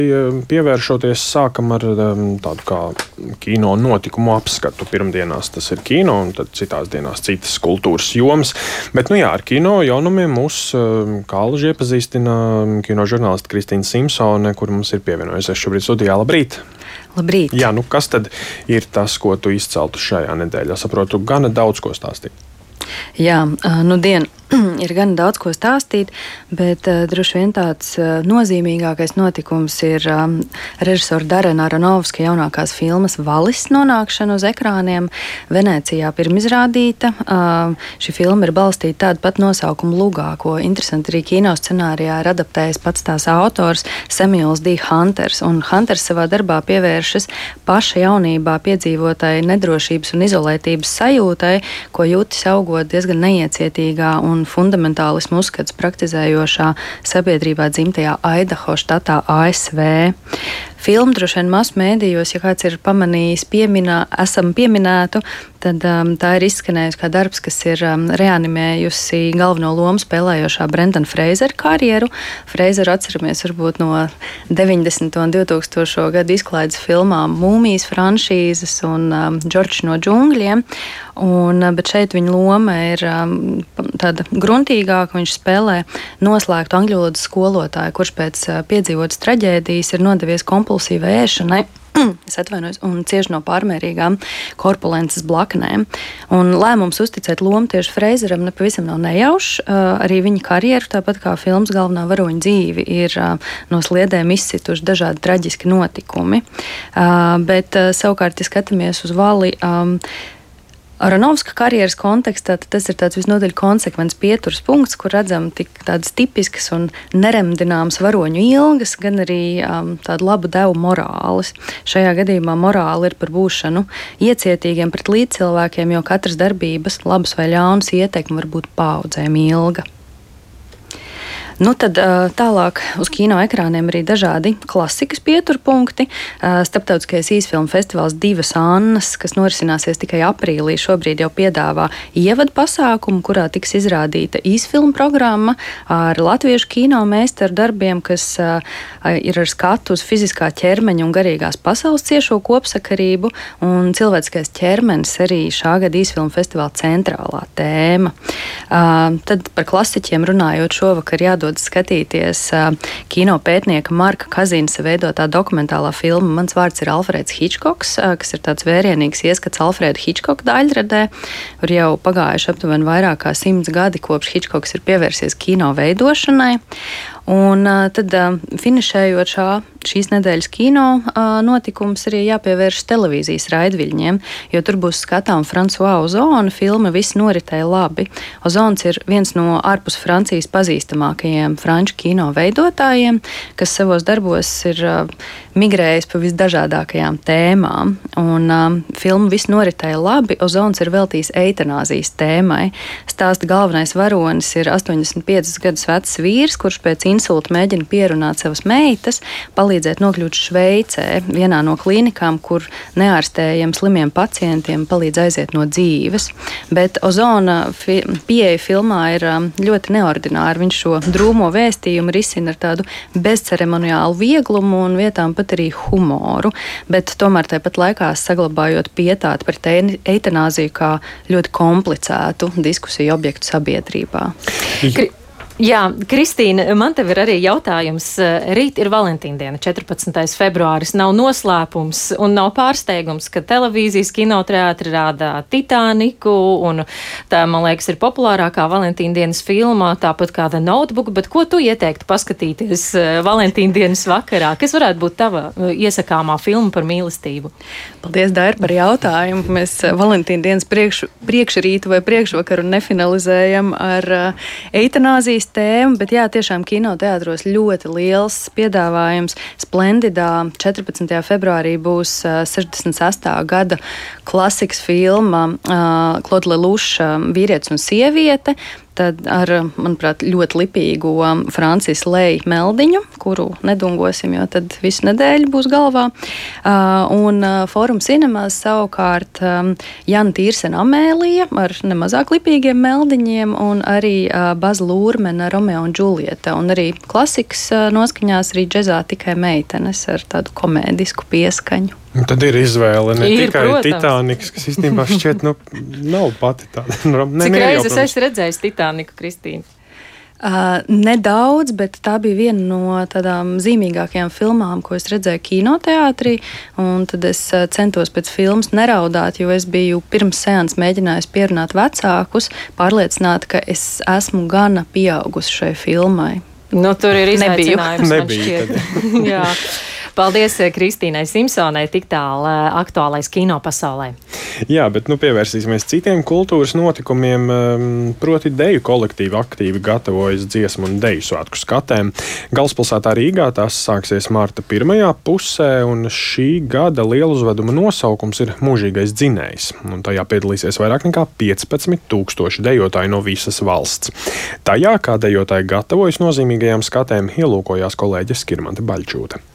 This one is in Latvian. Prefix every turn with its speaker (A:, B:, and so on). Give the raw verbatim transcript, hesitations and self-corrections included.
A: Pievēršoties, sākam ar tādu kā kino notikumu apskatu. Pirmdienās tas ir kino, un tad citās dienās citas kultūras jomas. Bet, nu jā, ar kino jaunumiem mūs kā alaži iepazīstina kino žurnāliste Kristīna Simpsone, kur mums ir pievienojusies šobrīd studijā. Labrīt!
B: Labrīt!
A: Jā, nu kas tad ir tas, ko tu izceltu šajā nedēļā? Saprotu, gana daudz ko stāstīt.
B: Jā, nu dien ir gan daudz ko stāstīt, bet uh, droši vien tāds uh, nozīmīgākais notikums ir um, režisora Darena Aronovska jaunākās filmas Valis nonākšana uz ekrāniem. Venēcijā pirmizrādīta. Uh, šī filma ir balstīta tādu pat nosaukumu lugā, ko interesanti arī kino scenārijā ir adaptējis pats tās autors Samuels D. Hunters. Un Hunters savā darbā pievēršas paša jaunībā piedzīvotai nedrošības un izolētības sajūtai, ko jūtis augot diezgan neiecietīgā un fundamentālismu uzskats praktizējošā sabiedrībā dzimtajā Aidaho štatā A S V. Filmu droši vien masu mēdījos, ja kāds ir pamanījis, pieminā, esam pieminētu, tad um, tā ir izskanējusi kā darbs, kas ir um, reanimējusi galveno lomu spēlējošā Brendana Freizera karjeru. Freizeru atceramies varbūt no deviņdesmito un divtūkstošo gadu izklaides filmām Mūmijas franšīzes un um, Džordžs no džungļiem. Un, bet šeit viņa loma ir um, tāda gruntīgāka. Viņš spēlē noslēgtu angļu valodas skolotāju, kurš pēc uh, piedzīvotas traģēdijas ir nodevies kompulsīvai ēšanai. Es atvainojos, un cieši no pārmērīgām korpulences blaknēm. Un lēmums uzticēt lomu tieši Freizeram nepavisam nav nejaušs. Uh, arī viņa karjeru, tāpat kā filmas galvenā varoņa dzīvi, ir uh, no sliedēm izsituši dažādi traģiski notikumi. Uh, bet uh, savukārt, ja skatāmies uz Vali, um, Aronovska karjeras kontekstā tas ir tāds visnotaļ konsekvents pieturas punkts, kur redzam tik tādas tipiskas un neremdināmas varoņu ilgas, gan arī um, tādu labu devu morāles. Šajā gadījumā morāli ir par būšanu iecietīgiem pret līdzcilvēkiem, jo katras darbības, labas vai ļaunas ietekme var būt paudzēm ilga. Nu tad tālāk uz kino ekrāniem arī dažādi klasikas pieturpunkti. Starptautiskais īsfilmu festivāls Divas Annas, kas norisināsies tikai aprīlī, šobrīd jau piedāvā ievadu pasākumu, kurā tiks izrādīta īsfilmu programma ar latviešu kino meistaru darbiem, kas ir ar skatu uz fiziskā ķermeņa un garīgās pasaules ciešo kopsakarību, un cilvēciskais ķermenis arī šā gada īsfilmu festivāla centrālā tēma. Tad par klasiķiem runājot, šovakar jādod skatīties uh, kino pētnieka Marka Kazinsa veidotā dokumentālā filma Mans vārds ir Alfreds Hičkoks, uh, kas ir tāds vērienīgs ieskats Alfreda Hičkoka daļradē, kur jau pagājuši aptuveni vairāk kā simts gadi, kopš Hičkoks ir pievērsies kino veidošanai. Un uh, tad uh, finišējot šā, šīs nedēļas kino uh, notikums arī jāpievērš televīzijas raidviļņiem, jo tur būs skatām François Ozona filma Viss noritēja labi. Ozons ir viens no ārpus Francijas pazīstamākajiem franču kino veidotājiem, kas savos darbos ir uh, migrējis pa visdažādākajām tēmām. Un uh, filma Viss noritēja labi Ozons ir veltījis eitanāzijas tēmai. Stāsta galvenais varonis ir astoņdesmit piecus gadus vecs vīrs, kurš pēc insulta mēģina pierunāt savas meitas, palīdzēt nokļūt Šveicē, vienā no klīnikām, kur neārstējiem slimiem pacientiem palīdz aiziet no dzīves. Bet Ozona fi- pieeja filmā ir ļoti neordināra. Viņš šo drūmo vēstījumu risina ar tādu bezceremoniālu vieglumu un vietām pat arī humoru, bet tomēr tāpat laikā saglabājot pietāti pret eitanāziju kā ļoti komplicētu diskusiju objektu sabiedrībā.
C: Kri- Jā, Kristīna, man tev ir arī jautājums. Rīt ir Valentīna diena, četrpadsmitais februāris, nav noslēpums un nav pārsteigums, ka televīzijas kinoteātri rādā Titaniku, un tā, man liekas, ir populārākā Valentīna dienas filma, tāpat kā The Notebook, bet ko tu ieteiktu paskatīties Valentīna dienas vakarā? Kas varētu būt tava iesakāmā filma par mīlestību?
B: Paldies, Daira, par jautājumu. Mēs Valentīna dienas priekš, priekšrītu vai priekšvakaru nefinalizējam ar uh, eitanāzijas tēmu, bet jā, tiešām kinoteātros ļoti liels piedāvājums. Splendidā četrpadsmitajā februārī būs uh, sešdesmit sestā gada klasikas filma uh, Claude Lelouch uh, Vīrietis un sieviete. tad ar, manuprāt, ļoti lipīgu Francis Leja meldiņu, kuru nedungosim, jo tad visu nedēļu būs galvā. Un Forum Cinemās savukārt Jana Tīrsena Amēlija ar nemazāk lipīgiem meldiņiem un arī Baza Lūrmena Romeo un Džulieta. Un arī klasikas noskaņās arī džezā tikai meitenes ar tādu komēdisku pieskaņu.
A: Un tad ir izvēle ne
C: Ir,
A: tikai
C: protams.
A: Titaniks, kas īstenībā šķiet, nu, nav pati tāda. Ne,
C: Cik
A: ne, jau,
C: reizes
A: protams.
C: esi redzējis Titaniku, Kristīna?
B: Uh, nedaudz, bet tā bija viena no tādām zīmīgākajām filmām, ko es redzēju kinoteātrī. Un tad es uh, centos pēc filmas neraudāt, jo es biju pirms seanses mēģinājis pierunāt vecākus, pārliecināt, ka es esmu gana pieaugusi šai filmai.
C: Nu, tur ir
B: Nebiju.
C: izaicinājums, man
A: Nebija
C: šķiet. Jā. Paldies Kristīnai Simpsonai, tik tālu aktuālais kino pasaulē.
A: Jā, bet nu, pievērsīsimies citiem kultūras notikumiem. Proti, deju kolektīvi aktīvi gatavojas dziesmu un deju svētku skatēm. Galvaspilsētā Rīgā tas sāksies marta pirmajā pusē, un šī gada lieluzveduma nosaukums ir Mūžīgais dzinējs. Un tajā piedalīsies vairāk nekā piecpadsmit tūkstoši dejotāji no visas valsts. Tajā, kā dejotāji gatavojas nozīmīgajām skatēm, ielūkojās kolēģe Skirmante Baļķūte.